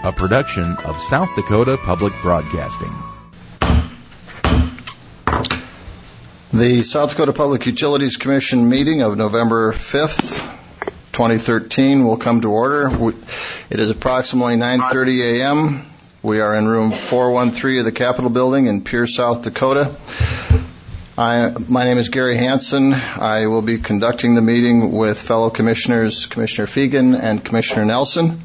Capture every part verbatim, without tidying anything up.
a production of South Dakota Public Broadcasting. The South Dakota Public Utilities Commission meeting of November fifth, twenty thirteen will come to order. It is approximately nine thirty a.m. We are in room four one three of the Capitol Building in Pierce, South Dakota. I, my name is Gary Hansen. I will be conducting the meeting with fellow commissioners, Commissioner Fegan and Commissioner Nelson.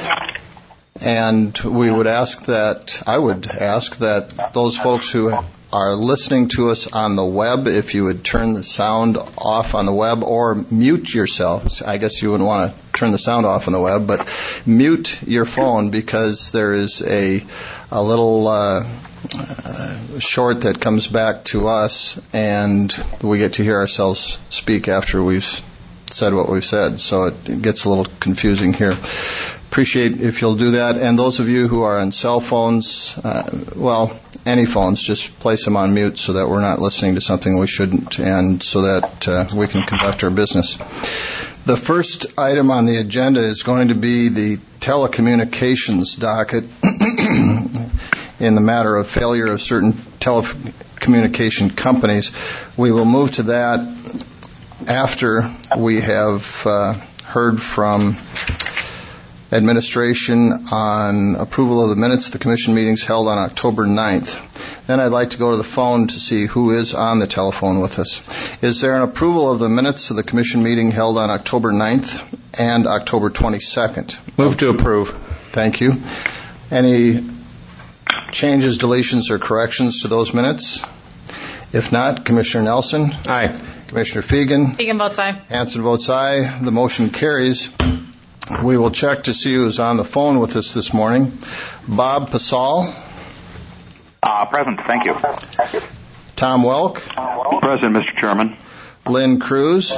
And we would ask that, I would ask that those folks who are listening to us on the web, if you would turn the sound off on the web or mute yourself. I guess you wouldn't want to turn the sound off on the web, but mute your phone because there is a, a little uh, uh, short that comes back to us and we get to hear ourselves speak after we've said what we've said. So it, it gets a little confusing here. Appreciate if you'll do that. And those of you who are on cell phones, uh, well, any phones, just place them on mute so that we're not listening to something we shouldn't and so that uh, we can conduct our business. The first item on the agenda is going to be the telecommunications docket in the matter of failure of certain telecommunication companies. We will move to that after we have uh, heard from administration on approval of the minutes of the commission meetings held on October ninth. Then I'd like to go to the phone to see who is on the telephone with us. Is there an approval of the minutes of the commission meeting held on October ninth and October twenty-second? Move to approve. Thank you. Any changes, deletions, or corrections to those minutes? If not, Commissioner Nelson? Aye. Commissioner Fegan? Fegan votes aye. Hansen votes aye. The motion carries. We will check to see who's on the phone with us this morning. Bob Pasal. Uh, present, thank you. Tom Welk. Present, Mister Chairman. Lynn Cruz.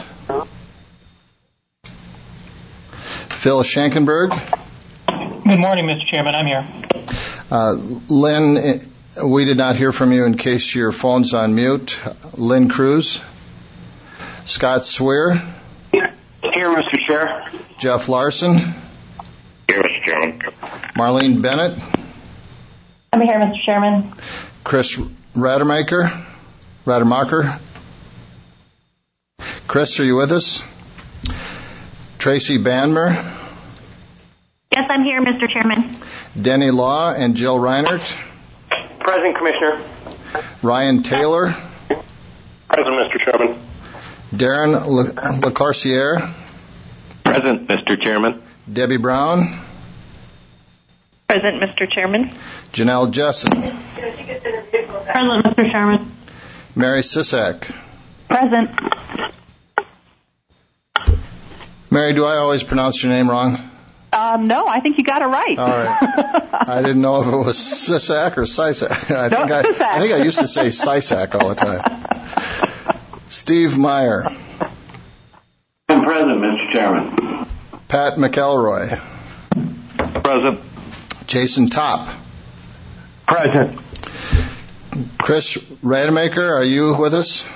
Phil Schenkenberg. Good morning, Mister Chairman. I'm here. Uh, Lynn, we did not hear from you in case your phone's on mute. Lynn Cruz. Scott Swear. Here, Mister Chair. Jeff Larson. Here, Mister Chairman. Marlene Bennett. I'm here, Mister Chairman. Chris Rademacher. Rademacher. Chris, are you with us? Tracy Banmer. Yes, I'm here, Mister Chairman. Denny Law and Jill Reinert. Present, Commissioner. Ryan Taylor. Present, Mister Chairman. Darren Le- LeCarciere. Present, Mister Chairman. Debbie Brown. Present, Mister Chairman. Janelle Jessen. Present, Mister Chairman. Mary Sisak. Present. Mary, do I always pronounce your name wrong? Um, no, I think you got it right. All right. I didn't know if it was Sisak or Sisak. I think no, I, Sisak. I think I used to say Sisak all the time. Steve Meyer. I'm present, Mister Chairman. Pat McElroy. Present. Jason Topp. Present. Chris Rademacher, are you with us?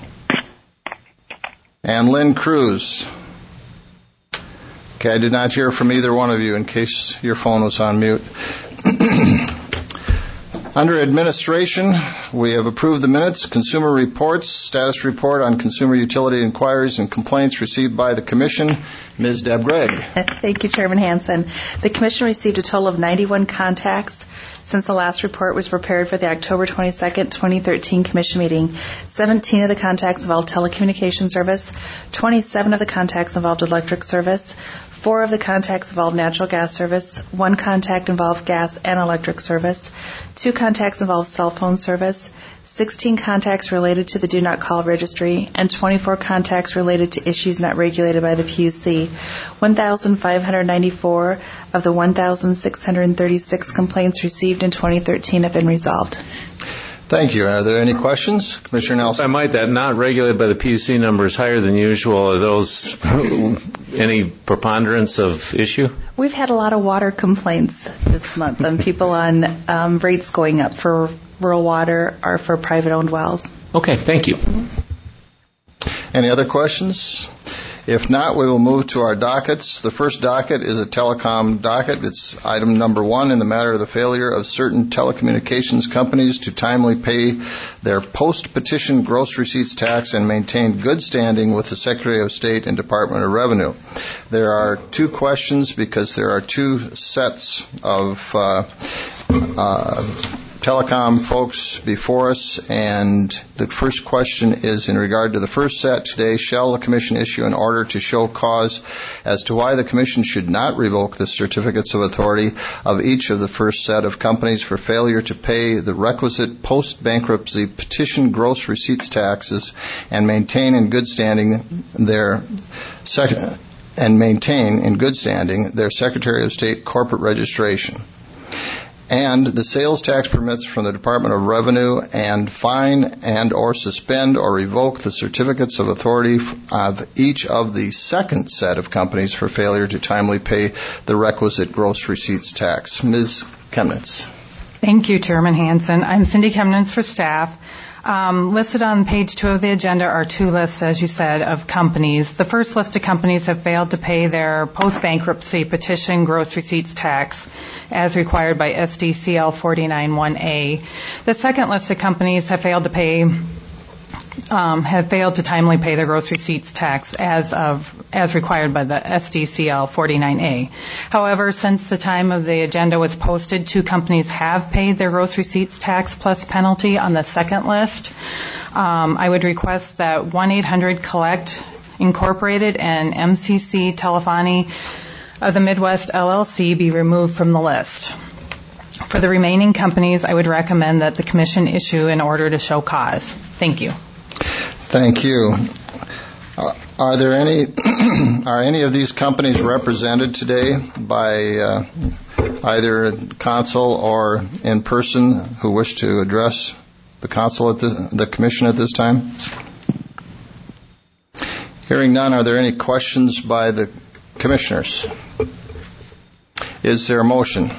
And Lynn Cruz. Okay, I did not hear from either one of you in case your phone was on mute. Under administration, we have approved the minutes, consumer reports, status report on consumer utility inquiries and complaints received by the Commission. Miz Deb Gregg. Thank you, Chairman Hansen. The Commission received a total of ninety-one contacts since the last report was prepared for the October twenty-second, twenty thirteen Commission meeting. seventeen of the contacts involved telecommunication service, twenty-seven of the contacts involved electric service, four of the contacts involved natural gas service, one contact involved gas and electric service, two contacts involved cell phone service, sixteen contacts related to the Do Not Call registry, and twenty-four contacts related to issues not regulated by the P U C. one thousand five hundred ninety-four of the one thousand six hundred thirty-six complaints received in twenty thirteen have been resolved. Thank you. Are there any questions? Commissioner Nelson. I might that not regulated by the P U C number is higher than usual. Are those any preponderance of issue? We've had a lot of water complaints this month on people on um, rates going up for rural water or for private-owned wells. Okay, thank you. Any other questions? If not, we will move to our dockets. The first docket is a telecom docket. It's item number one in the matter of the failure of certain telecommunications companies to timely pay their post-petition gross receipts tax and maintain good standing with the Secretary of State and Department of Revenue. There are two questions because there are two sets of uh, uh, telecom folks before us, and the first question is in regard to the first set. Today, shall the Commission issue an order to show cause as to why the Commission should not revoke the certificates of authority of each of the first set of companies for failure to pay the requisite post-bankruptcy petition gross receipts taxes and maintain in good standing their sec- and maintain in good standing their Secretary of State corporate registration, and the sales tax permits from the Department of Revenue, and fine and or suspend or revoke the certificates of authority of each of the second set of companies for failure to timely pay the requisite gross receipts tax. Miz Chemnitz. Thank you, Chairman Hansen. I'm Cindy Chemnitz for staff. Um, listed on page two of the agenda are two lists, as you said, of companies. The first list of companies have failed to pay their post-bankruptcy petition gross receipts tax as required by S D C L forty-nine one A. The second list of companies have failed to pay, um, have failed to timely pay their gross receipts tax as of as required by the S D C L forty-nine A. However, since the time of the agenda was posted, two companies have paid their gross receipts tax plus penalty on the second list. Um, I would request that one eight hundred collect Incorporated and M C C Telephony of the Midwest L L C be removed from the list. For the remaining companies, I would recommend that the Commission issue an order to show cause. Thank you. Thank you. Uh, are there any are any of these companies represented today by uh, either council or in person who wish to address the council at the, the Commission at this time? Hearing none, are there any questions by the Commissioners? Is there a motion?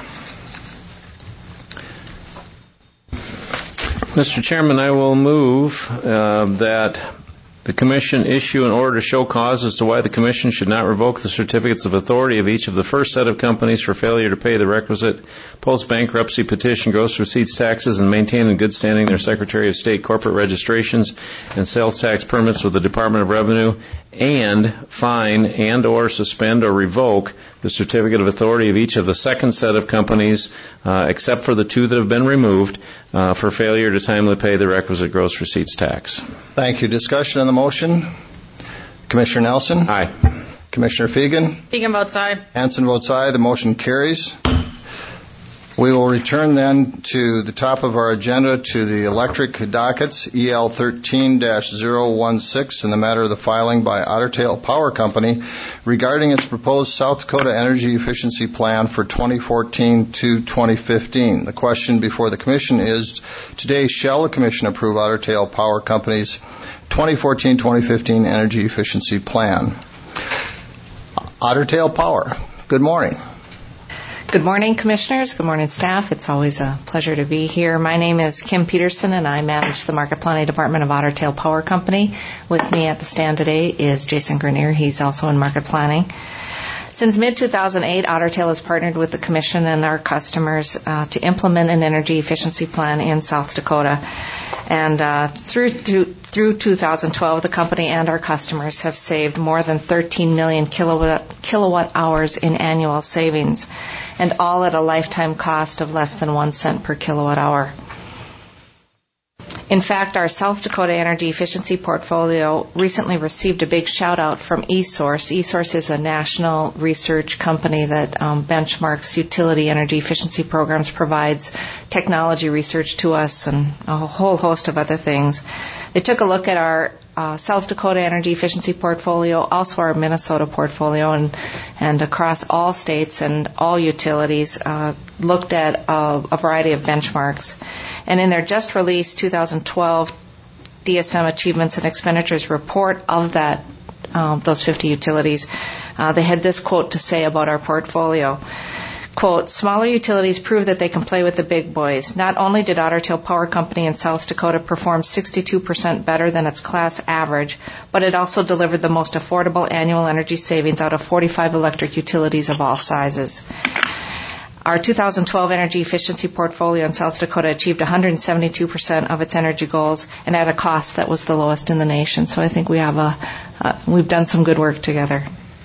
Mister Chairman, I will move uh, that the Commission issue an order to show cause as to why the Commission should not revoke the certificates of authority of each of the first set of companies for failure to pay the requisite post-bankruptcy petition gross receipts taxes and maintain in good standing their Secretary of State corporate registrations and sales tax permits with the Department of Revenue, and fine and or suspend or revoke the certificate of authority of each of the second set of companies, uh, except for the two that have been removed, uh, for failure to timely pay the requisite gross receipts tax. Thank you. Discussion on the motion? Commissioner Nelson? Aye. Commissioner Fegan? Fegan votes aye. Hansen votes aye. The motion carries. We will return then to the top of our agenda to the electric dockets, E L thirteen dash zero one six, in the matter of the filing by Otter Tail Power Company regarding its proposed South Dakota Energy Efficiency Plan for twenty fourteen to twenty fifteen. The question before the Commission is, today, shall the Commission approve Otter Tail Power Company's twenty fourteen to twenty fifteen Energy Efficiency Plan? Otter Tail Power, good morning. Good morning, Commissioners. Good morning, staff. It's always a pleasure to be here. My name is Kim Peterson, and I manage the Market Planning Department of Otter Tail Power Company. With me at the stand today is Jason Grenier. He's also in Market Planning. Since mid two thousand eight, Otter Tail has partnered with the Commission and our customers uh, to implement an energy efficiency plan in South Dakota. And uh, through, through through two thousand twelve, the company and our customers have saved more than thirteen million kilowatt, kilowatt hours in annual savings, and all at a lifetime cost of less than one cent per kilowatt hour. In fact, our South Dakota Energy Efficiency Portfolio recently received a big shout-out from eSource. eSource is a national research company that um, benchmarks utility energy efficiency programs, provides technology research to us, and a whole host of other things. They took a look at our uh, South Dakota Energy Efficiency Portfolio, also our Minnesota portfolio, and, and across all states and all utilities, uh, looked at a, a variety of benchmarks. And in their just released two thousand twelve D S M Achievements and Expenditures report of that, um, those fifty utilities, uh, they had this quote to say about our portfolio. Quote, smaller utilities prove that they can play with the big boys. Not only did Otter Tail Power Company in South Dakota perform sixty-two percent better than its class average, but it also delivered the most affordable annual energy savings out of forty-five electric utilities of all sizes. Our two thousand twelve energy efficiency portfolio in South Dakota achieved one hundred seventy-two percent of its energy goals and at a cost that was the lowest in the nation. So I think we have a, uh, we've done some good work together.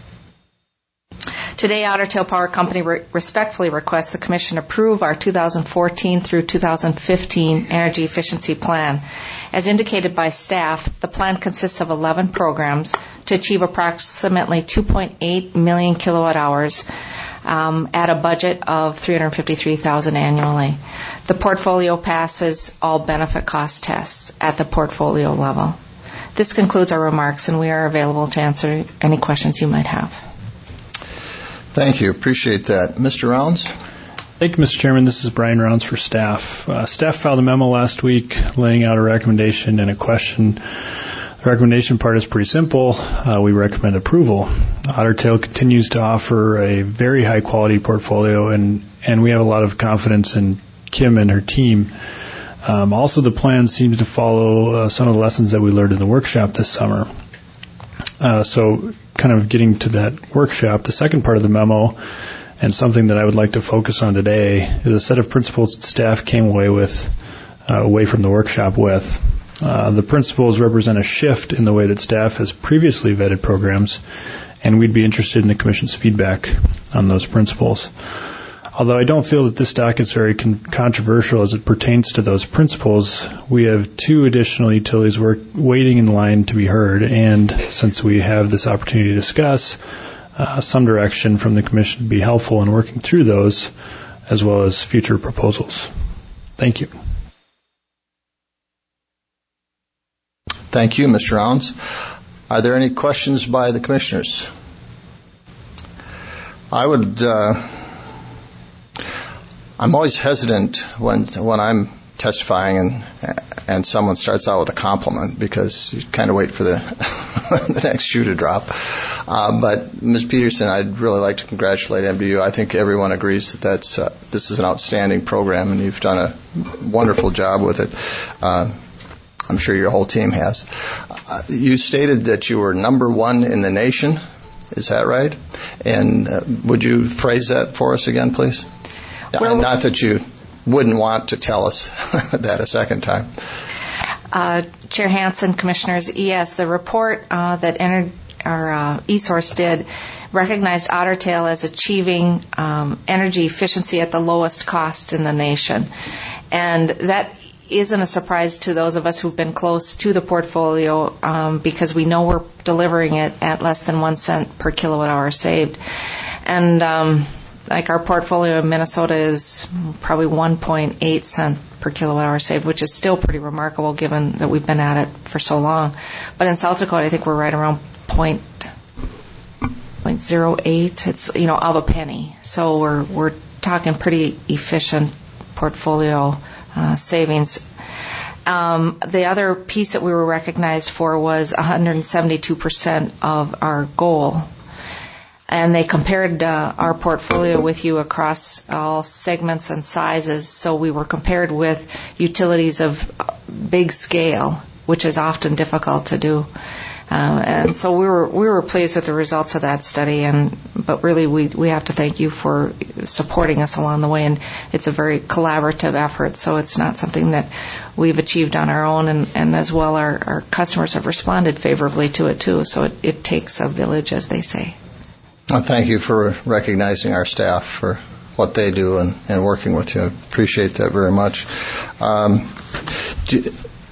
Today, Otter Tail Power Company re- respectfully requests the Commission approve our two thousand fourteen through two thousand fifteen Energy Efficiency Plan. As indicated by staff, the plan consists of eleven programs to achieve approximately two point eight million kilowatt hours um, at a budget of three hundred fifty-three thousand dollars annually. The portfolio passes all benefit cost tests at the portfolio level. This concludes our remarks, and we are available to answer any questions you might have. Thank you. Appreciate that. Mister Rounds? Thank you, Mister Chairman. This is Brian Rounds for staff. Uh, staff filed a memo last week laying out a recommendation and a question. The recommendation part is pretty simple. Uh, we recommend approval. Otter Tail continues to offer a very high-quality portfolio, and, and we have a lot of confidence in Kim and her team. Um, also, the plan seems to follow uh, some of the lessons that we learned in the workshop this summer. Uh, so kind of getting to that workshop, the second part of the memo, and something that I would like to focus on today, is a set of principles that staff came away with, uh, away from the workshop with. Uh, the principles represent a shift in the way that staff has previously vetted programs, and we'd be interested in the Commission's feedback on those principles. Although I don't feel that this docket is very con- controversial as it pertains to those principles, we have two additional utilities work- waiting in line to be heard, and since we have this opportunity to discuss, uh, some direction from the Commission would be helpful in working through those, as well as future proposals. Thank you. Thank you, Mister Rounds. Are there any questions by the Commissioners? I would... Uh, I'm always hesitant when when I'm testifying and and someone starts out with a compliment because you kind of wait for the the next shoe to drop. Uh, but Miz Peterson, I'd really like to congratulate M D U. I think everyone agrees that that's uh, this is an outstanding program, and you've done a wonderful job with it. Uh, I'm sure your whole team has. Uh, you stated that you were number one in the nation. Is that right? And uh, would you phrase that for us again, please? Well, not that you wouldn't want to tell us that a second time. Uh, Chair Hansen, Commissioners, yes, the report uh, that Ener- or, uh, eSource did recognized Otter Tail as achieving um, energy efficiency at the lowest cost in the nation. And that isn't a surprise to those of us who've been close to the portfolio um, because we know we're delivering it at less than one cent per kilowatt hour saved. And... Um, Like our portfolio in Minnesota is probably one point eight cents per kilowatt hour saved, which is still pretty remarkable given that we've been at it for so long. But in South Dakota, I think we're right around point point zero eight. It's you know of a penny. So we're we're talking pretty efficient portfolio uh, savings. Um, the other piece that we were recognized for was one hundred seventy-two percent of our goal. And they compared uh, our portfolio with you across all segments and sizes. So we were compared with utilities of big scale, which is often difficult to do. Uh, and so we were we were pleased with the results of that study. And but really, we we have to thank you for supporting us along the way. And it's a very collaborative effort. So it's not something that we've achieved on our own. And, and as well, our, our customers have responded favorably to it too. So it, it takes a village, as they say. Well, thank you for recognizing our staff for what they do and, and working with you. I appreciate that very much. Um, do,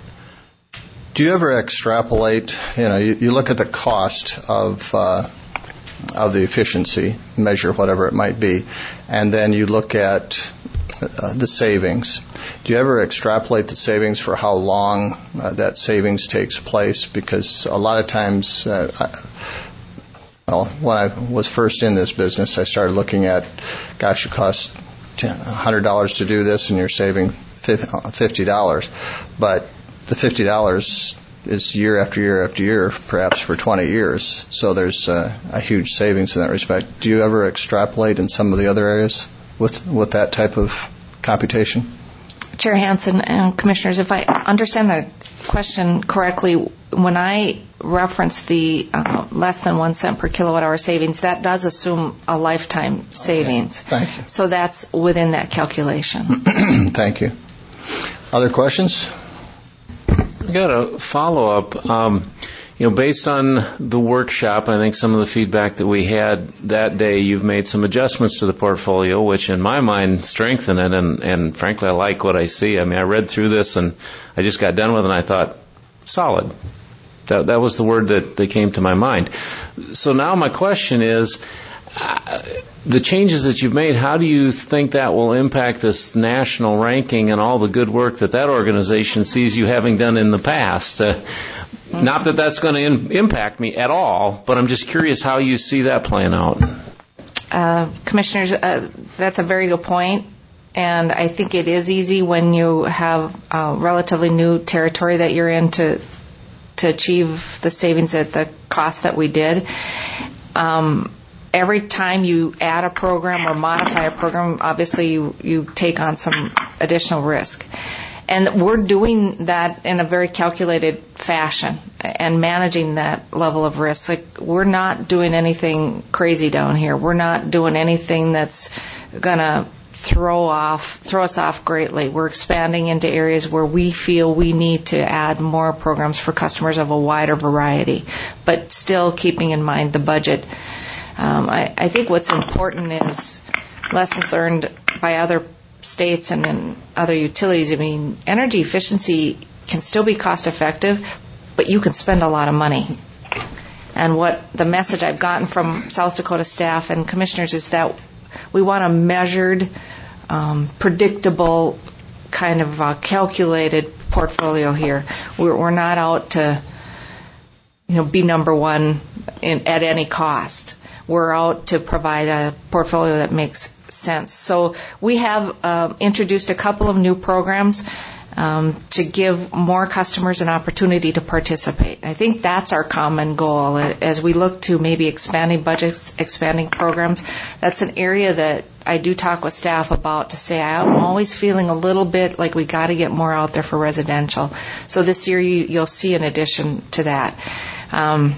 do you ever extrapolate, you know, you, you look at the cost of uh, of the efficiency, measure whatever it might be, and then you look at uh, the savings. Do you ever extrapolate the savings for how long uh, that savings takes place? Because a lot of times... Uh, I, Well, when I was first in this business, I started looking at, gosh, it costs one hundred dollars to do this, and you're saving fifty dollars. But the fifty dollars is year after year after year, perhaps for twenty years. So there's uh, a huge savings in that respect. Do you ever extrapolate in some of the other areas with with that type of computation? Chair Hansen and Commissioners, if I understand the question correctly, when I reference the uh, less than one cent per kilowatt hour savings, that does assume a lifetime savings. Okay. Thank you. So that's within that calculation. Thank you. Other questions? I got a follow-up. Um, you know, based on the workshop, I think some of the feedback that we had that day, you've made some adjustments to the portfolio, which in my mind strengthen it, and, and frankly, I like what I see. I mean, I read through this, and I just got done with it, and I thought, solid. That, that was the word that, that came to my mind. So now my question is, uh, the changes that you've made, how do you think that will impact this national ranking and all the good work that that organization sees you having done in the past? Uh, not that that's going to in, impact me at all, but I'm just curious how you see that playing out. Uh, commissioners, uh, that's a very good point. And I think it is easy when you have uh, relatively new territory that you're in to to achieve the savings at the cost that we did. Um, every time you add a program or modify a program, obviously you, you take on some additional risk. And we're doing that in a very calculated fashion and managing that level of risk. Like, we're not doing anything crazy down here. We're not doing anything that's going to throw off, throw us off greatly. We're expanding into areas where we feel we need to add more programs for customers of a wider variety, but still keeping in mind the budget. Um, I, I think what's important is lessons learned by other states and in other utilities. I mean, energy efficiency can still be cost effective, but you can spend a lot of money. And what the message I've gotten from South Dakota staff and commissioners is that we want a measured, um, predictable, kind of uh, calculated portfolio here. We're, we're not out to, you know, be number one in, at any cost. We're out to provide a portfolio that makes sense. So we have uh, introduced a couple of new programs um, to give more customers an opportunity to participate. I think that's our common goal as we look to maybe expanding budgets, expanding programs. That's an area that I do talk with staff about to say I'm always feeling a little bit like we got to get more out there for residential. So this year you, you'll see an addition to that. Um,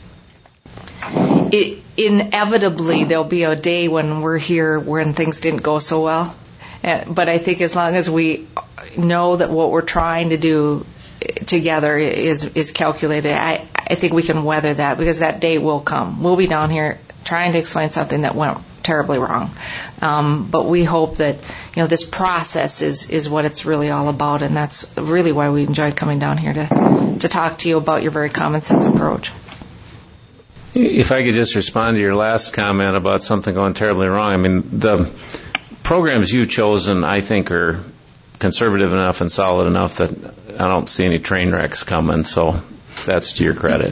it, inevitably there'll be a day when we're here when things didn't go so well. Uh, but I think as long as we know that what we're trying to do together is is calculated, I, I think we can weather that, because that day will come. We'll be down here trying to explain something that went terribly wrong. Um, but we hope that, you know, this process is, is what it's really all about, and that's really why we enjoy coming down here to, to talk to you about your very common sense approach. If I could just respond to your last comment about something going terribly wrong. I mean, the programs you've chosen, I think, are conservative enough and solid enough that I don't see any train wrecks coming, so that's to your credit.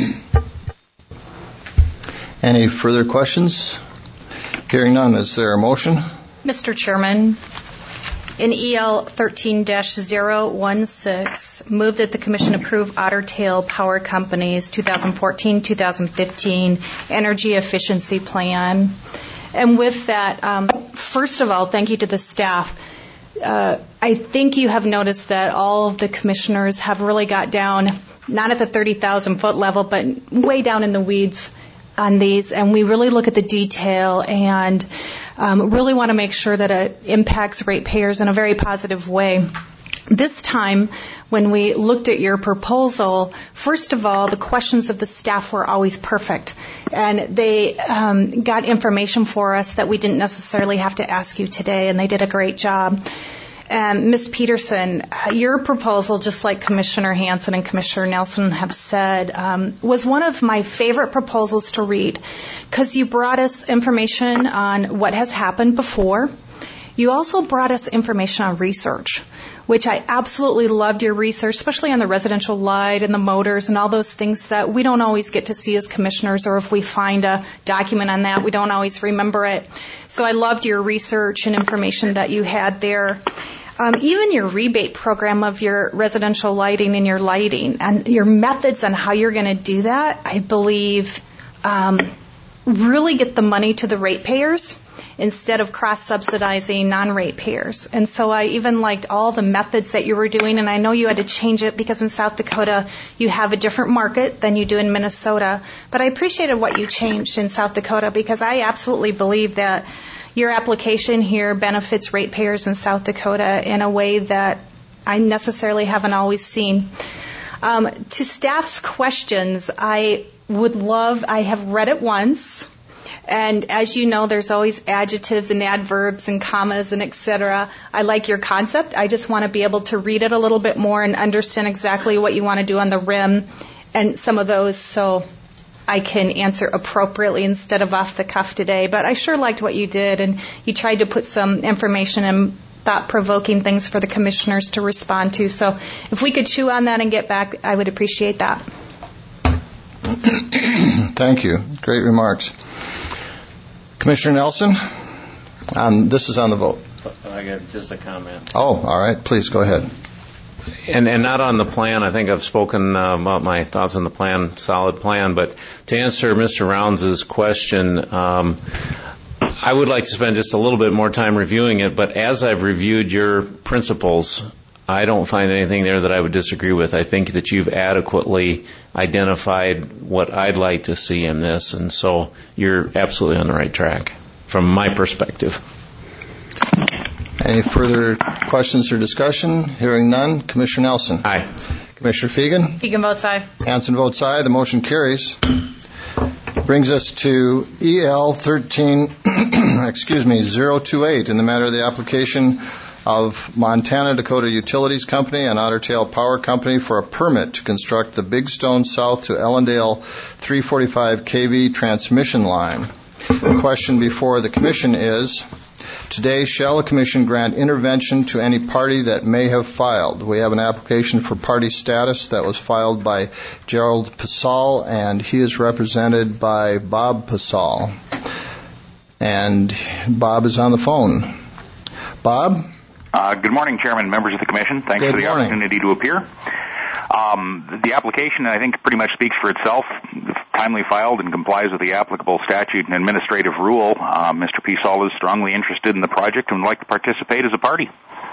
Any further questions? Hearing none, is there a motion? Mister Chairman, in E L thirteen dash zero one six, move that the Commission approve Otter Tail Power Company's twenty fourteen to twenty fifteen Energy Efficiency Plan. And with that, um, first of all, thank you to the staff. Uh, I think you have noticed that all of the commissioners have really got down, not at the thirty thousand foot level, but way down in the weeds on these, and we really look at the detail and um, really want to make sure that it impacts ratepayers in a very positive way. This time, when we looked at your proposal, first of all, the questions of the staff were always perfect, and they um, got information for us that we didn't necessarily have to ask you today, and they did a great job. Um, Miz Peterson, your proposal, just like Commissioner Hansen and Commissioner Nelson have said, um, was one of my favorite proposals to read, because you brought us information on what has happened before. You also brought us information on research, which I absolutely loved your research, especially on the residential light and the motors and all those things that we don't always get to see as commissioners, or if we find a document on that, we don't always remember it. So I loved your research and information that you had there. Um, even your rebate program of your residential lighting and your lighting and your methods on how you're going to do that, I believe, um, really get the money to the ratepayers. instead of cross-subsidizing non-ratepayers. And so I even liked all the methods that you were doing, and I know you had to change it because in South Dakota you have a different market than you do in Minnesota. But I appreciated what you changed in South Dakota because I absolutely believe that your application here benefits ratepayers in South Dakota in a way that I necessarily haven't always seen. Um, to staff's questions, I would love, I have read it once, and as you know, there's always adjectives and adverbs and commas and et cetera. I like your concept. I just want to be able to read it a little bit more and understand exactly what you want to do on the rim and some of those so I can answer appropriately instead of off the cuff today. But I sure liked what you did, and you tried to put some information and thought-provoking things for the commissioners to respond to. So if we could chew on that and get back, I would appreciate that. Thank you. Great remarks. Commissioner Nelson, um, this is on the vote. I got just a comment. Oh, all right. Please go ahead. And, and not on the plan. I think I've spoken uh, about my thoughts on the plan, solid plan. But to answer Mister Rounds' question, um, I would like to spend just a little bit more time reviewing it. But as I've reviewed your principles, I don't find anything there that I would disagree with. I think that you've adequately identified what I'd like to see in this. And so you're absolutely on the right track from my perspective. Any further questions or discussion? Hearing none. Commissioner Nelson. Aye. Commissioner Fegan. Fegan votes aye. Hansen votes aye. The motion carries. Brings us to E L thirteen, excuse me, zero two eight in the matter of the application of Montana Dakota Utilities Company and Otter Tail Power Company for a permit to construct the Big Stone South to Ellendale three forty-five K V transmission line. The question before the Commission is, today, shall the Commission grant intervention to any party that may have filed? We have an application for party status that was filed by Gerald Pasal, and he is represented by Bob Pasal. And Bob is on the phone. Bob? Uh, good morning, Chairman, members of the Commission. Thanks Good for the morning. opportunity to appear. Um, the application, I think, pretty much speaks for itself. It's timely filed and complies with the applicable statute and administrative rule. Uh, Mister Pesal is strongly interested in the project and would like to participate as a party.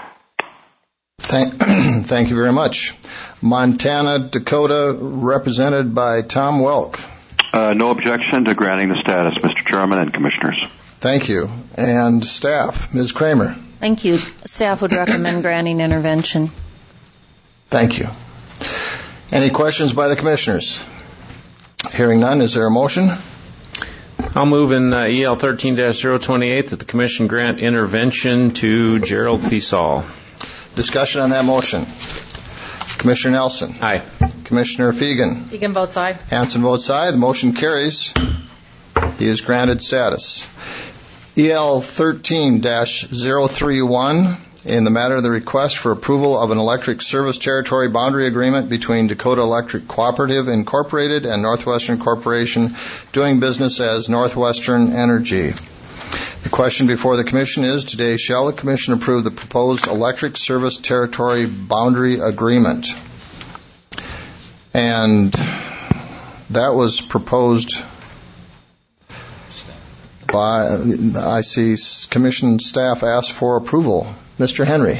Thank, thank you very much. Montana Dakota, represented by Tom Welk. Uh, no objection to granting the status, Mister Chairman and Commissioners. Thank you. And staff, Miz Kramer. Thank you. Staff would recommend granting intervention. Thank you. Any questions by the Commissioners? Hearing none, is there a motion? I'll move in uh, E L thirteen dash zero twenty-eight that the Commission grant intervention to Gerald Pesal. Discussion on that motion. Commissioner Nelson. Aye. Commissioner Fegan. Fegan votes aye. Hansen votes aye. The motion carries. He is granted status. E L thirteen dash zero thirty-one in the matter of the request for approval of an electric service territory boundary agreement between Dakota Electric Cooperative Incorporated and Northwestern Corporation doing business as Northwestern Energy. The question before the Commission is, today, shall the Commission approve the proposed electric service territory boundary agreement? And that was proposed by, I see Commission staff asked for approval. Mister Henry.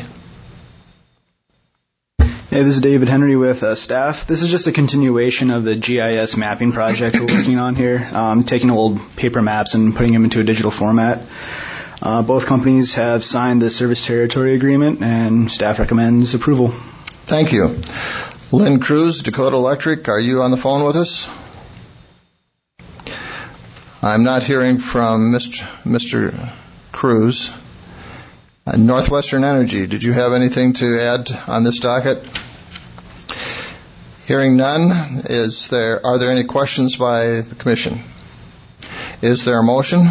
Hey, this is David Henry with uh, staff. This is just a continuation of the G I S mapping project we're working on here, um, taking old paper maps and putting them into a digital format. Uh, both companies have signed the service territory agreement, and staff recommends approval. Thank you. Lynn Cruz, Dakota Electric, are you on the phone with us? I'm not hearing from Mister Mister Cruz. Uh, Northwestern Energy, did you have anything to add on this docket? Hearing none, is there, are there any questions by the Commission? Is there a motion?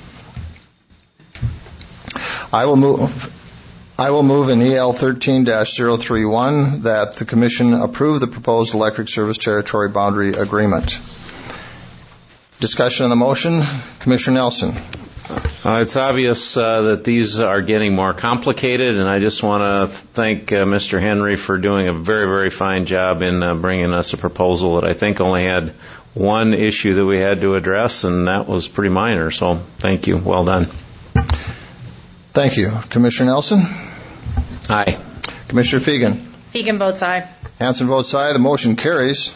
I will move. I will move in E L thirteen dash zero thirty-one that the Commission approve the proposed electric service territory boundary agreement. Discussion on the motion. Commissioner Nelson. Uh, it's obvious uh, that these are getting more complicated, and I just want to thank uh, Mister Henry for doing a very, very fine job in uh, bringing us a proposal that I think only had one issue that we had to address, and that was pretty minor. So thank you. Well done. Thank you. Commissioner Nelson? Aye. Commissioner Fegan? Fegan votes aye. Hanson votes aye. The motion carries.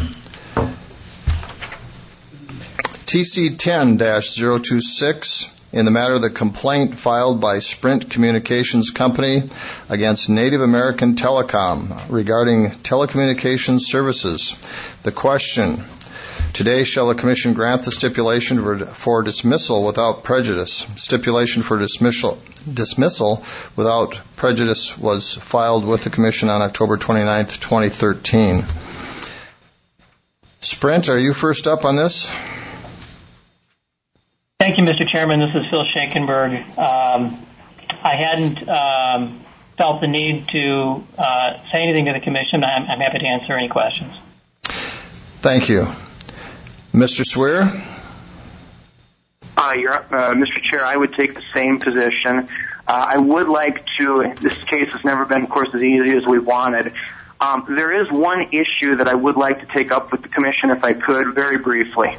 T C ten dash zero two six, in the matter of the complaint filed by Sprint Communications Company against Native American Telecom regarding telecommunications services. The question: today shall the Commission grant the stipulation for, for dismissal without prejudice? Stipulation for dismissal, dismissal without prejudice was filed with the Commission on October twenty-ninth, twenty thirteen. Sprint, are you first up on this? Thank you, Mister Chairman. This is Phil Schenkenberg. Um, I hadn't um, felt the need to uh, say anything to the Commission. I'm, I'm happy to answer any questions. Thank you. Mister Swear? Uh, your, uh, Mister Chair, I would take the same position. Uh, I would like to, this case has never been, of course, as easy as we wanted. Um, there is one issue that I would like to take up with the Commission, if I could, very briefly.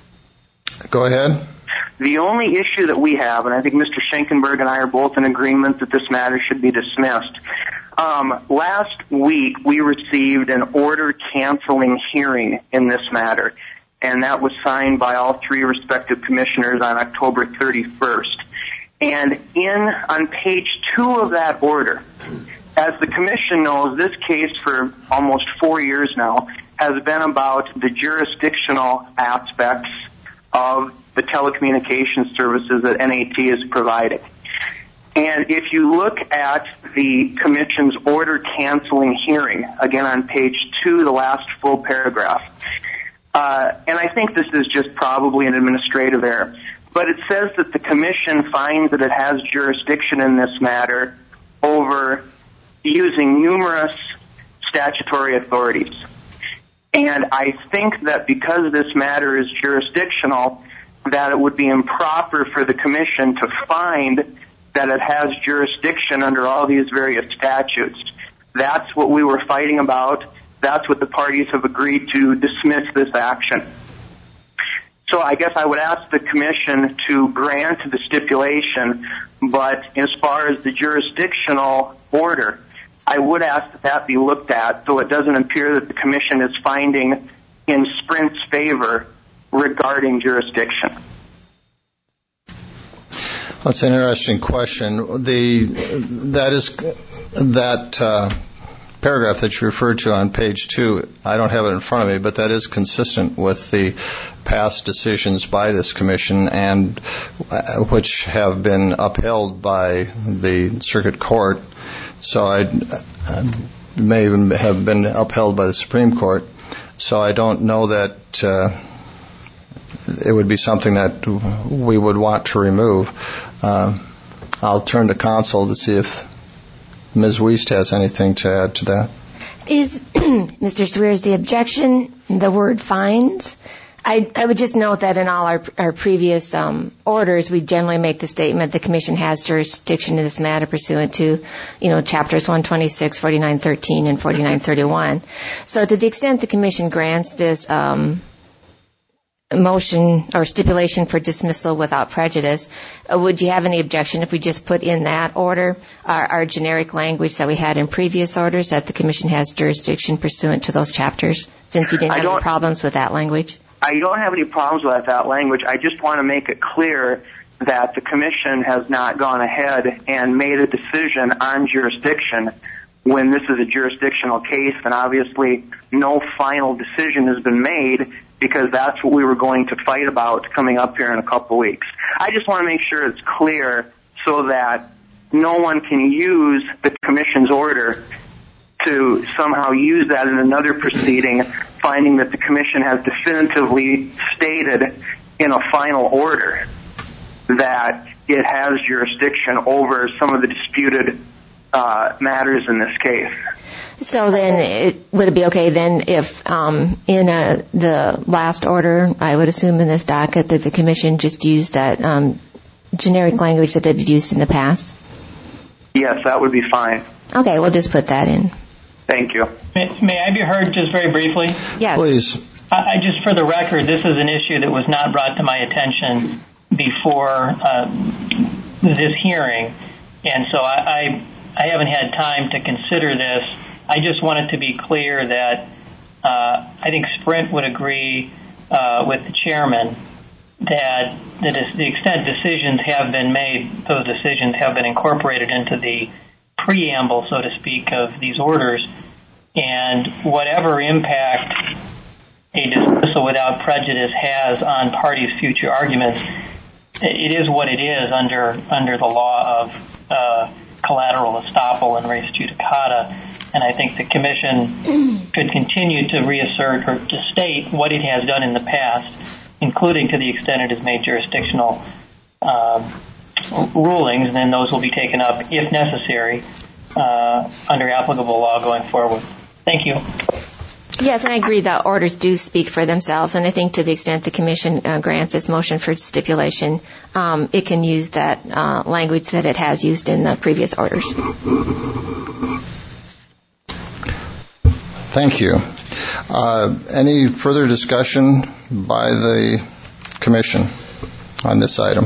Go ahead. The only issue that we have, and I think Mister Schenkenberg and I are both in agreement that this matter should be dismissed. Um, last week, we received an order canceling hearing in this matter, and that was signed by all three respective commissioners on October thirty-first. And in on page two of that order, as the Commission knows, this case for almost four years now has been about the jurisdictional aspects of the telecommunications services that N A T is providing. And if you look at the Commission's order canceling hearing, again on page two, the last full paragraph, uh, and I think this is just probably an administrative error, but it says that the Commission finds that it has jurisdiction in this matter over using numerous statutory authorities. And I think that because this matter is jurisdictional, that it would be improper for the Commission to find that it has jurisdiction under all these various statutes. That's what we were fighting about. That's what the parties have agreed to dismiss this action. So I guess I would ask the Commission to grant the stipulation, but as far as the jurisdictional order, I would ask that that be looked at so it doesn't appear that the Commission is finding in Sprint's favor regarding jurisdiction. That's an interesting question. The that is that uh, paragraph that you referred to on page two. I don't have it in front of me, but that is consistent with the past decisions by this Commission and uh, which have been upheld by the Circuit Court. So I uh, may even have been upheld by the Supreme Court. So I don't know that. Uh, it would be something that we would want to remove. Uh, I'll turn to counsel to see if Miz Wiest has anything to add to that. Is, Mister Swear, is the objection the word finds? I, I would just note that in all our, our previous um, orders, we generally make the statement the Commission has jurisdiction in this matter pursuant to, you know, chapters one twenty-six, forty-nine thirteen, and forty-nine thirty-one. So to the extent the Commission grants this um, motion or stipulation for dismissal without prejudice, uh, would you have any objection if we just put in that order our, our generic language that we had in previous orders, that the Commission has jurisdiction pursuant to those chapters, since you didn't have any problems with that language? I don't have any problems with that language. I just want to make it clear that the Commission has not gone ahead and made a decision on jurisdiction when this is a jurisdictional case, and obviously no final decision has been made, because that's what we were going to fight about coming up here in a couple weeks. I just want to make sure it's clear so that no one can use the Commission's order to somehow use that in another proceeding, finding that the Commission has definitively stated in a final order that it has jurisdiction over some of the disputed uh, matters in this case. So then, it, would it be okay then if um, in a, the last order, I would assume in this docket, that the Commission just used that um, generic language that it had used in the past? Yes, that would be fine. Okay, we'll just put that in. Thank you. May, may I be heard just very briefly? Yes. Please. I, I just, for the record, this is an issue that was not brought to my attention before uh, this hearing, and so I, I, I haven't had time to consider this. I just wanted to be clear that uh, I think Sprint would agree uh, with the chairman that, that to the extent decisions have been made, those decisions have been incorporated into the preamble, so to speak, of these orders, and whatever impact a dismissal without prejudice has on parties' future arguments, it is what it is under under the law of uh, collateral estoppel and res judicata, and I think the Commission could continue to reassert or to state what it has done in the past, including to the extent it has made jurisdictional um, rulings, and then those will be taken up, if necessary, uh, under applicable law going forward. Thank you. Yes, and I agree that orders do speak for themselves, and I think to the extent the Commission uh, grants its motion for stipulation, um, it can use that uh, language that it has used in the previous orders. Thank you. Uh, any further discussion by the Commission on this item?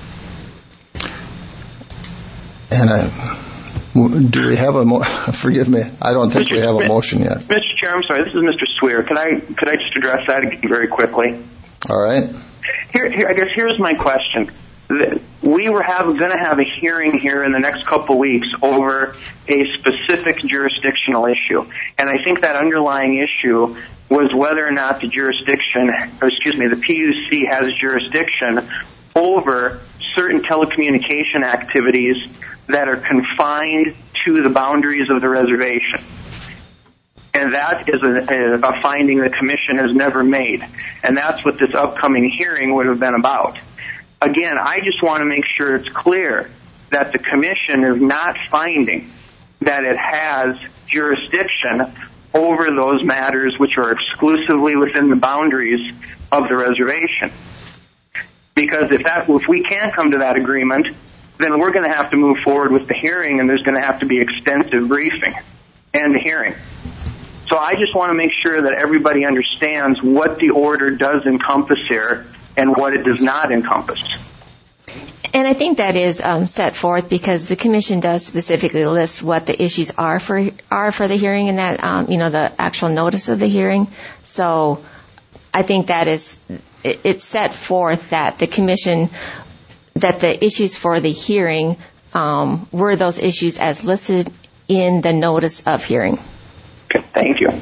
And I... Do we have a mo- forgive me? I don't think Mister we have a motion yet. Mister Chair, I'm sorry. This is Mister Swear. Could I could I just address that again very quickly? All right. Here, here I guess here's my question. We were have, going to have a hearing here in the next couple weeks over a specific jurisdictional issue, and I think that underlying issue was whether or not the jurisdiction, or excuse me, the P U C has jurisdiction over certain telecommunication activities that are confined to the boundaries of the reservation. And that is a, a finding the Commission has never made. And that's what this upcoming hearing would have been about. Again, I just want to make sure it's clear that the Commission is not finding that it has jurisdiction over those matters which are exclusively within the boundaries of the reservation. Because if that, if we can't come to that agreement, then we're going to have to move forward with the hearing, and there's going to have to be extensive briefing and the hearing. So I just want to make sure that everybody understands what the order does encompass here and what it does not encompass. And I think that is um, set forth because the Commission does specifically list what the issues are for are for the hearing and that um, you know the actual notice of the hearing. So I think that is it, it's set forth that the Commission. That the issues for the hearing um, were those issues as listed in the notice of hearing. Okay, thank you.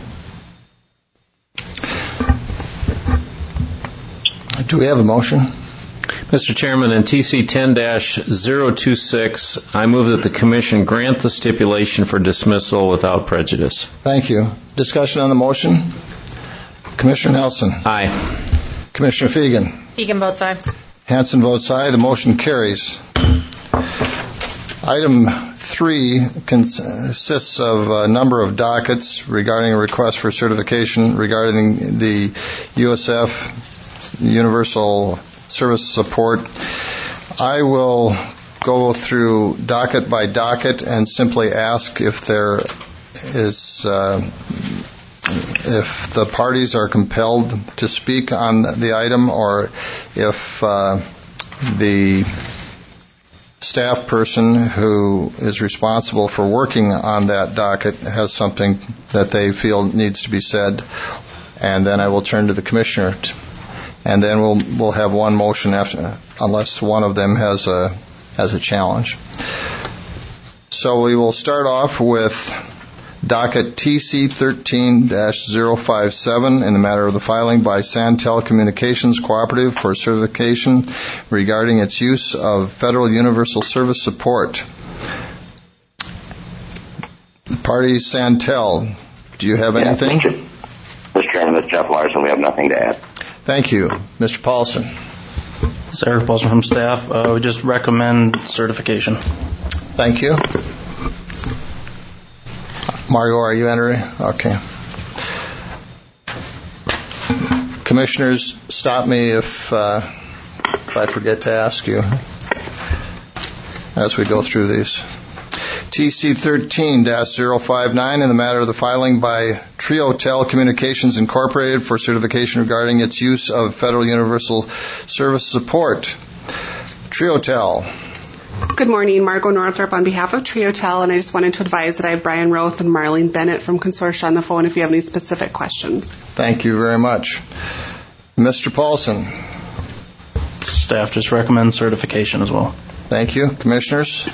Do we have a motion? Mister Chairman, in T C ten dash zero two six, I move that the Commission grant the stipulation for dismissal without prejudice. Thank you. Discussion on the motion? Commissioner Nelson? Aye. Commissioner Fegan? Fegan votes aye. Hansen votes aye. The motion carries. Item three consists of a number of dockets regarding a request for certification regarding the U S F, Universal Service Support. I will go through docket by docket and simply ask if there is uh, if the parties are compelled to speak on the item or if uh, the staff person who is responsible for working on that docket has something that they feel needs to be said, and then I will turn to the Commissioner, and then we'll we'll have one motion after, unless one of them has a has a challenge. So we will start off with docket T C thirteen dash zero five seven in the matter of the filing by Sand Telecommunications Cooperative for certification regarding its use of Federal Universal Service Support. Party Santel, do you have anything? Yeah, Mister Chairman, this is Jeff Larson. We have nothing to add. Thank you. Mister Paulson. This is Eric Paulson from staff. Uh, we just recommend certification. Thank you. Mario, are you entering? Okay. Commissioners, stop me if, uh, if I forget to ask you as we go through these. T C thirteen dash zero five nine in the matter of the filing by Trio Telecommunications Incorporated for certification regarding its use of Federal Universal Service Support. Triotel. Good morning, Margot Northrup on behalf of Triotel, and I just wanted to advise that I have Brian Roth and Marlene Bennett from Consortia on the phone if you have any specific questions. Thank you very much. Mister Paulson. Staff just recommends certification as well. Thank you. Commissioners?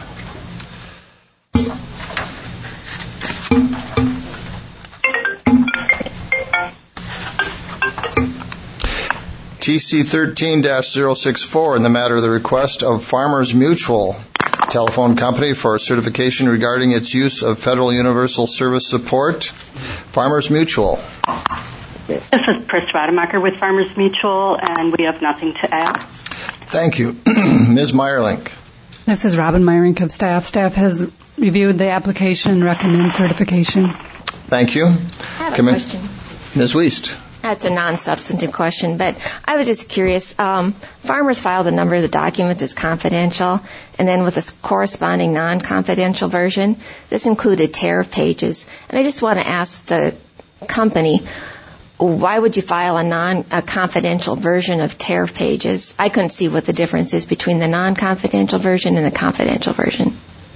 T C thirteen dash zero six four in the matter of the request of Farmers Mutual Telephone Company for certification regarding its use of Federal Universal Service support. Farmers Mutual. This is Chris Rademacher with Farmers Mutual, and we have nothing to add. Thank you. Miz Meyerlink. This is Robin Meyerlink of staff. Staff has reviewed the application and recommends certification. Thank you. I have a Come question. In. Miz Wiest. That's a non-substantive question, but I was just curious. Um, farmers filed a number of the documents as confidential, and then with a corresponding non-confidential version. This included tariff pages. And I just want to ask the company, why would you file a non a confidential version of tariff pages? I couldn't see what the difference is between the non-confidential version and the confidential version.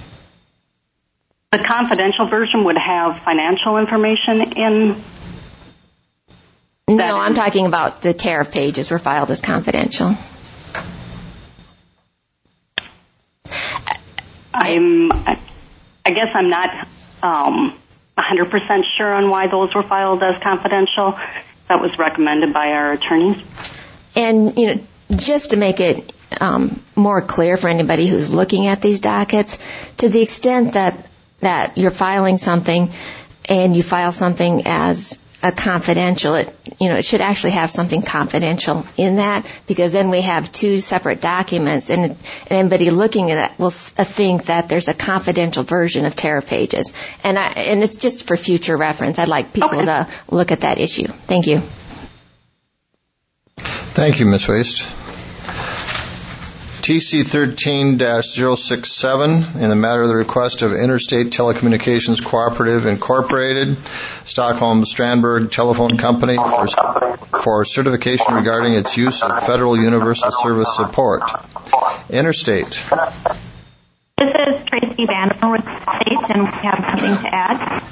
The confidential version would have financial information in. No, I'm talking about the tariff pages were filed as confidential. I'm, I guess I'm not um, one hundred percent sure on why those were filed as confidential. That was recommended by our attorneys. And, you know, just to make it um, more clear for anybody who's looking at these dockets, to the extent that, that you're filing something and you file something as a confidential, it, you know, it should actually have something confidential in that, because then we have two separate documents, and, and anybody looking at it will think that there's a confidential version of tariff pages. And I, and it's just for future reference. I'd like people okay. to look at that issue. Thank you. Thank you, Miz Wiest. T C thirteen dash zero six seven in the matter of the request of Interstate Telecommunications Cooperative Incorporated, Stockholm Strandberg Telephone Company for, for certification regarding its use of Federal Universal Service support. Interstate. This is Tracy Vandermeer with State, and we have something to add.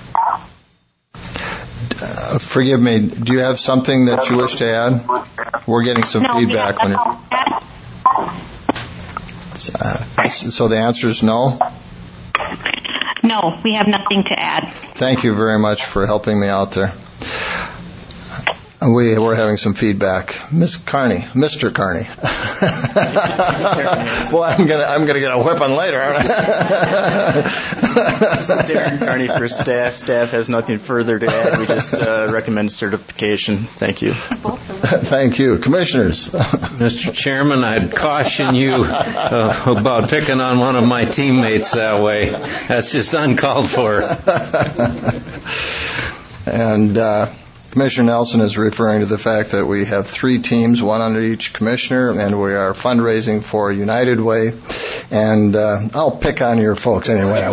Uh, forgive me, do you have something that you wish to add? We're getting some no, feedback. We have on it. Uh, so the answer is no? No, we have nothing to add. Thank you very much for helping me out there. We, we're having some feedback. Miss Carney, Mister Carney. Well, I'm gonna I'm gonna get a whipping later, aren't I? This is Darren Carney for staff. Staff has nothing further to add. We just uh, recommend certification. Thank you. Thank you, commissioners. Mister Chairman, I'd caution you uh, about picking on one of my teammates that way. That's just uncalled for. And. Uh, Commissioner Nelson is referring to the fact that we have three teams, one under each commissioner, and we are fundraising for United Way. And uh, I'll pick on your folks any way I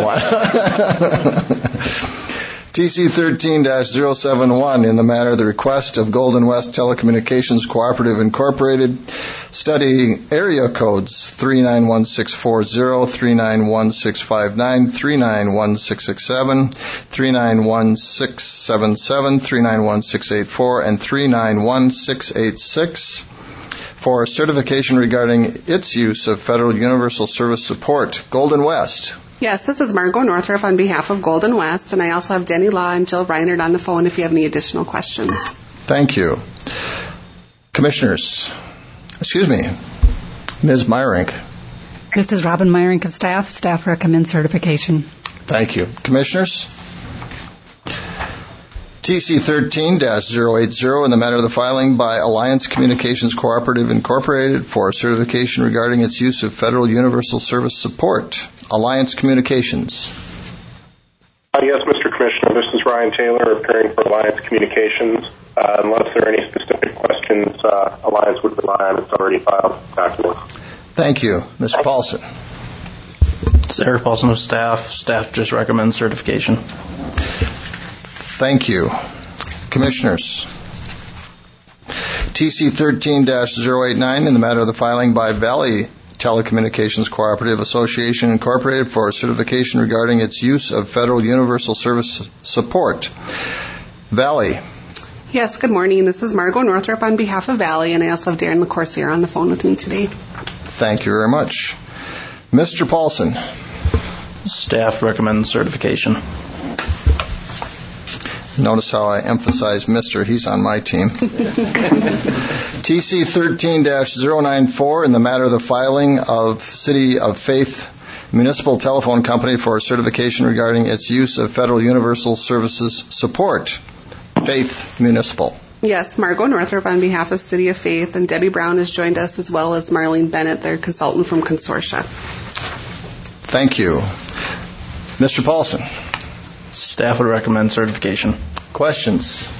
want. T C thirteen dash zero seven one in the matter of the request of Golden West Telecommunications Cooperative Incorporated, study area codes three nine one six four zero, three nine one six five nine, three nine one six six seven, three nine one six seven seven, three nine one six eight four, and three nine one six eight six for certification regarding its use of Federal Universal Service support. Golden West. Yes, this is Margot Northrup on behalf of Golden West, and I also have Denny Law and Jill Reinert on the phone if you have any additional questions. Thank you. Commissioners, excuse me, Miz Meyerink. This is Robin Meyerink of staff. Staff recommends certification. Thank you. Commissioners? T C thirteen dash zero eight zero in the matter of the filing by Alliance Communications Cooperative Incorporated for certification regarding its use of Federal Universal Service support. Alliance Communications. Uh, yes, Mister Commissioner, this is Ryan Taylor appearing for Alliance Communications. Uh, unless there are any specific questions, uh, Alliance would rely on its already filed documents. Thank you. Mister Paulson. Sarah Paulson of staff. Staff just recommends certification. Thank you. Commissioners. T C thirteen dash zero eight nine in the matter of the filing by Valley Telecommunications Cooperative Association Incorporated for certification regarding its use of Federal Universal Service support. Valley. Yes, good morning. This is Margot Northrup on behalf of Valley, and I also have Darren LaCourcier on the phone with me today. Thank you very much. Mister Paulson. Staff recommends certification. Notice how I emphasize Mister He's on my team. T C thirteen dash zero nine four in the matter of the filing of City of Faith Municipal Telephone Company for certification regarding its use of Federal Universal Services support. Faith Municipal. Yes, Margot Northrup on behalf of City of Faith, and Debbie Brown has joined us, as well as Marlene Bennett, their consultant from Consortia. Thank you. Mister Paulson. Staff would recommend certification. Questions?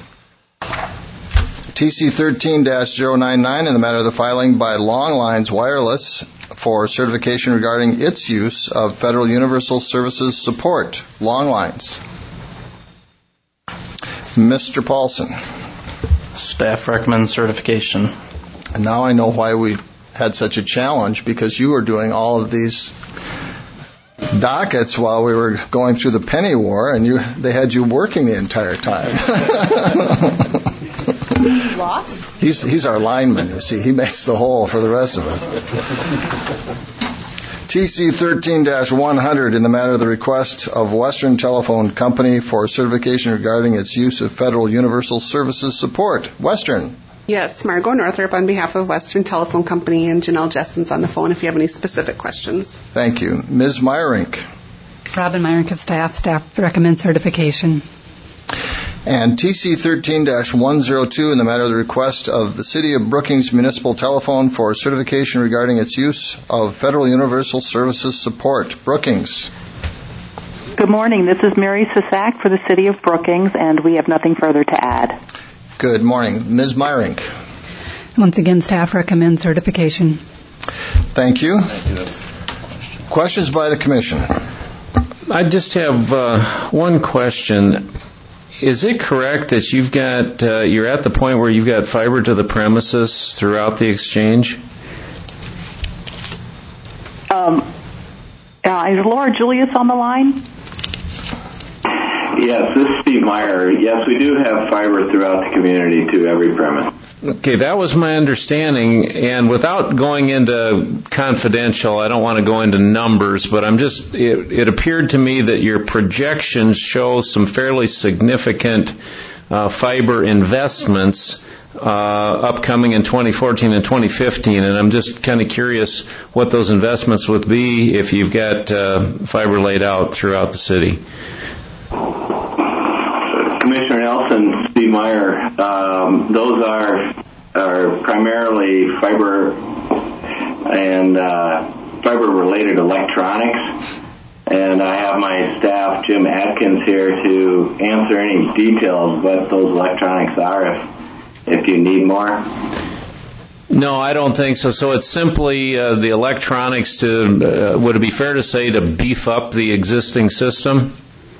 T C thirteen dash zero nine nine in the matter of the filing by Long Lines Wireless for certification regarding its use of Federal Universal Services support. Long Lines. Mister Paulson. Staff recommends certification. And now I know why we had such a challenge, because you were doing all of these dockets while we were going through the penny war, and you they had you working the entire time. Lost? He's he's our lineman, you see. He makes the hole for the rest of us. T C thirteen dash one hundred in the matter of the request of Western Telephone Company for certification regarding its use of Federal Universal Services support. Western. Yes, Margot Northrup on behalf of Western Telephone Company, and Janelle Jessens on the phone if you have any specific questions. Thank you. Miz Meyerink. Robin Meyerink of staff. Staff recommends certification. And T C thirteen dash one oh two in the matter of the request of the City of Brookings Municipal Telephone for certification regarding its use of Federal Universal Services support. Brookings. Good morning. This is Mary Sisak for the City of Brookings, and we have nothing further to add. Good morning. Miz Meyerink. Once again, staff recommends certification. Thank you. Questions by the Commission? I just have uh, one question. Is it correct that you've got uh, you're at the point where you've got fiber to the premises throughout the exchange? Um, uh, is Laura Julius on the line? Yes, this is Steve Meyer. Yes, we do have fiber throughout the community to every premise. Okay, that was my understanding, and without going into confidential, I don't want to go into numbers, but I'm just, it, it appeared to me that your projections show some fairly significant uh, fiber investments uh, upcoming in twenty fourteen and twenty fifteen, and I'm just kind of curious what those investments would be if you've got uh, fiber laid out throughout the city. Commissioner Nelson, Steve Meyer, um, those are are primarily fiber and uh, fiber-related electronics, and I have my staff, Jim Atkins, here to answer any details what those electronics are if, if you need more. No, I don't think so. So it's simply uh, the electronics to, uh, would it be fair to say, to beef up the existing system?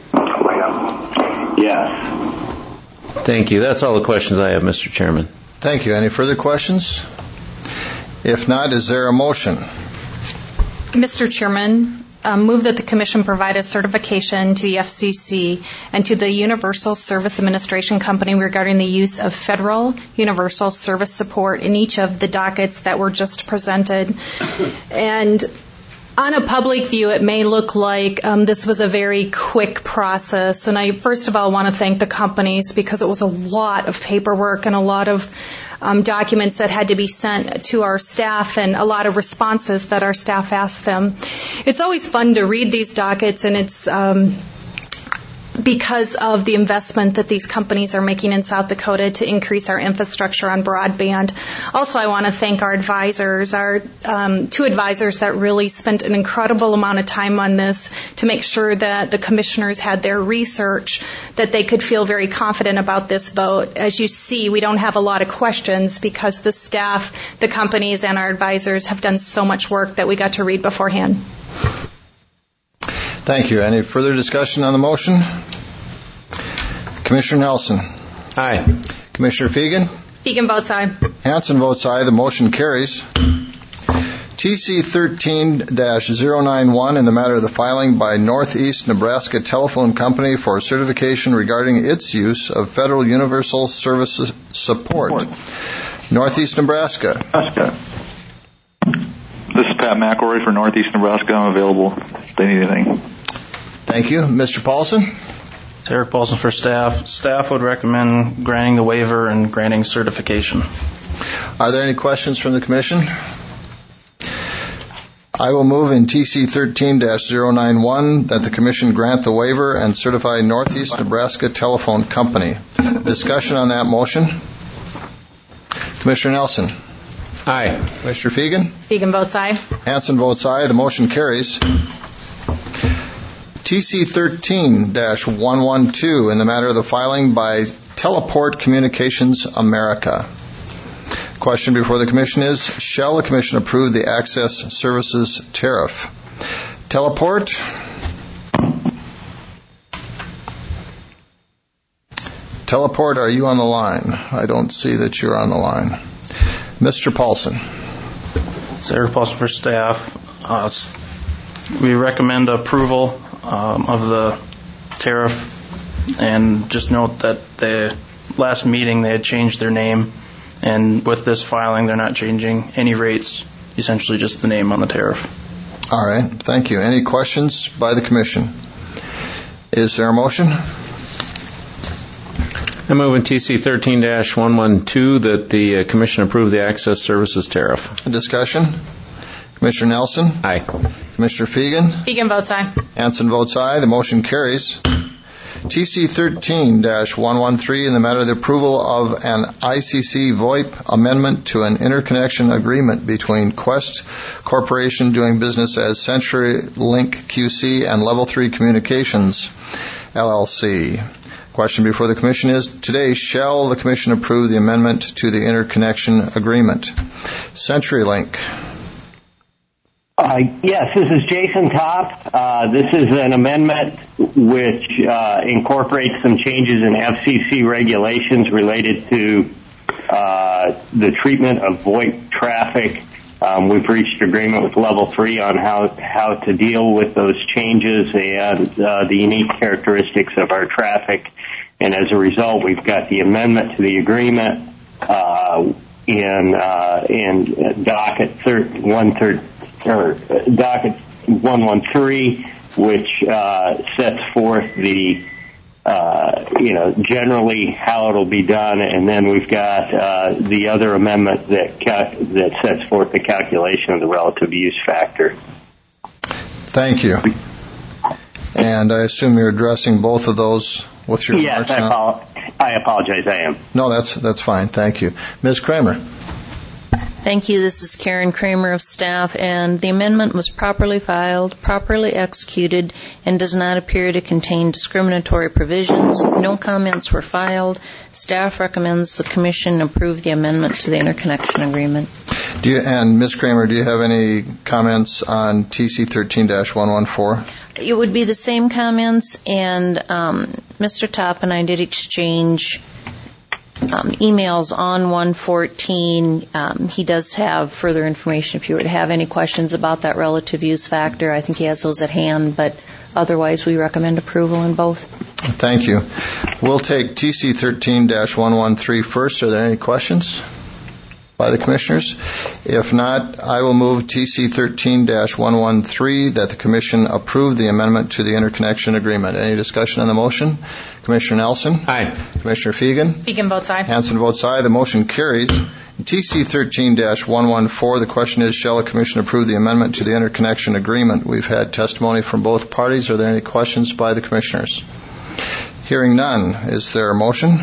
Yes. Thank you. That's all the questions I have, Mister Chairman. Thank you. Any further questions? If not, is there a motion? Mister Chairman, um, move that the Commission provide a certification to the F C C and to the Universal Service Administration Company regarding the use of Federal Universal Service support in each of the dockets that were just presented. And on a public view, it may look like um, this was a very quick process. And I, first of all, want to thank the companies because it was a lot of paperwork and a lot of um, documents that had to be sent to our staff and a lot of responses that our staff asked them. It's always fun to read these dockets, and it's um, because of the investment that these companies are making in South Dakota to increase our infrastructure on broadband. Also, I want to thank our advisors, our um, two advisors that really spent an incredible amount of time on this to make sure that the commissioners had their research, that they could feel very confident about this vote. As you see, we don't have a lot of questions because the staff, the companies, and our advisors have done so much work that we got to read beforehand. Thank you. Any further discussion on the motion? Commissioner Nelson. Aye. Commissioner Fegan. Fegan votes aye. Hanson votes aye. The motion carries. T C thirteen dash zero nine one in the matter of the filing by Northeast Nebraska Telephone Company for certification regarding its use of Federal Universal Service support. Northeast Nebraska. Nebraska. This is Pat McElroy for Northeast Nebraska. I'm available if they need anything. Thank you. Mister Paulson? It's Eric Paulson for staff. Staff would recommend granting the waiver and granting certification. Are there any questions from the Commission? I will move in T C thirteen dash zero nine one that the Commission grant the waiver and certify Northeast Nebraska Telephone Company. Discussion on that motion? Commissioner Nelson? Aye. Commissioner Fegan? Fegan votes aye. Hanson votes aye. The motion carries. T C thirteen dash one twelve in the matter of the filing by Teleport Communications America. Question before the Commission is, shall the Commission approve the access services tariff? Teleport? Teleport, are you on the line? I don't see that you're on the line. Mister Paulson. It's Eric Paulson for staff. Uh, we recommend approval um, of the tariff, and just note that the last meeting they had changed their name. And with this filing, they're not changing any rates, essentially just the name on the tariff. All right. Thank you. Any questions by the Commission? Is there a motion? I move in T C thirteen dash one twelve that the uh, Commission approve the access services tariff. A discussion? Commissioner Nelson? Aye. Commissioner Fegan? Fegan votes aye. Hanson votes aye. The motion carries. T C thirteen dash one thirteen in the matter of the approval of an I C C VoIP amendment to an interconnection agreement between Quest Corporation doing business as CenturyLink Q C and Level three Communications, L L C. Question before the Commission is, today, shall the Commission approve the amendment to the interconnection agreement? CenturyLink. Uh, yes, this is Jason Topp. Uh, this is an amendment which uh, incorporates some changes in F C C regulations related to uh, the treatment of VoIP traffic. Um, we've reached agreement with Level three on how how to deal with those changes and uh, the unique characteristics of our traffic. And as a result, we've got the amendment to the agreement uh, in uh, in docket one third. or docket one thirteen, which uh, sets forth the, uh, you know, generally how it'll be done, and then we've got uh, the other amendment that cal- that sets forth the calculation of the relative use factor. Thank you. And I assume you're addressing both of those with your yes, remarks I, now? apo- I apologize, I am. No, that's that's fine. Thank you. Miz Kramer. Thank you. This is Karen Kramer of staff, and the amendment was properly filed, properly executed, and does not appear to contain discriminatory provisions. No comments were filed. Staff recommends the Commission approve the amendment to the interconnection agreement. Do you, and Miz Kramer, do you have any comments on T C thirteen dash one fourteen? It would be the same comments, and um, Mister Topp and I did exchange Um, emails on one fourteen. Um, he does have further information if you would have any questions about that relative use factor. I think he has those at hand, but otherwise we recommend approval in both. Thank you. We'll take T C thirteen dash one thirteen first. Are there any questions by the Commissioners? If not, I will move T C thirteen dash one thirteen that the Commission approve the amendment to the interconnection agreement. Any discussion on the motion? Commissioner Nelson? Aye. Commissioner Fegan? Fegan votes aye. Hanson votes aye. The motion carries. T C thirteen dash one fourteen, the question is, shall the Commission approve the amendment to the interconnection agreement? We've had testimony from both parties. Are there any questions by the Commissioners? Hearing none, is there a motion?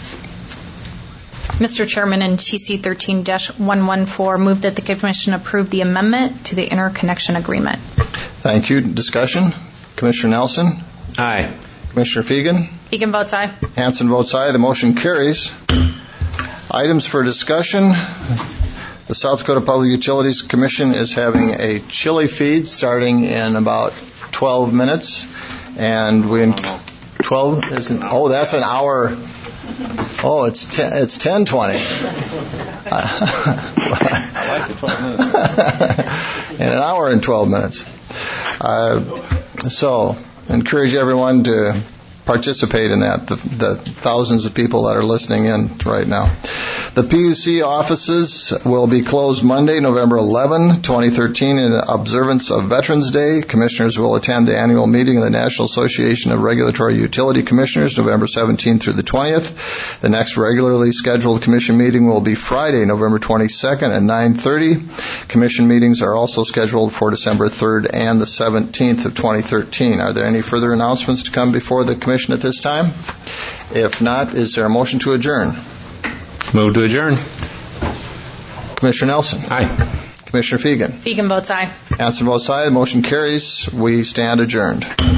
Mister Chairman, in T C thirteen dash one fourteen, move that the Commission approve the amendment to the interconnection agreement. Thank you. Discussion? Commissioner Nelson? Aye. Commissioner Fegan? Fegan votes aye. Hanson votes aye. The motion carries. Items for discussion. The South Dakota Public Utilities Commission is having a chili feed starting in about twelve minutes. And we, twelve isn't, oh, that's an hour. Oh, it's ten, it's ten twenty. In an hour and twelve minutes. Uh, so, encourage everyone to participate in that, the, the thousands of people that are listening in right now. The P U C offices will be closed Monday, November eleventh, twenty thirteen, in observance of Veterans Day. Commissioners will attend the annual meeting of the National Association of Regulatory Utility Commissioners, November seventeenth through the twentieth. The next regularly scheduled commission meeting will be Friday, November twenty-second at nine thirty. Commission meetings are also scheduled for December third and the seventeenth of twenty thirteen. Are there any further announcements to come before the commission at this time? If not, is there a motion to adjourn? Move to adjourn. Commissioner Nelson. Aye. Commissioner Fegan. Fegan votes aye. Hanson votes aye. The motion carries. We stand adjourned.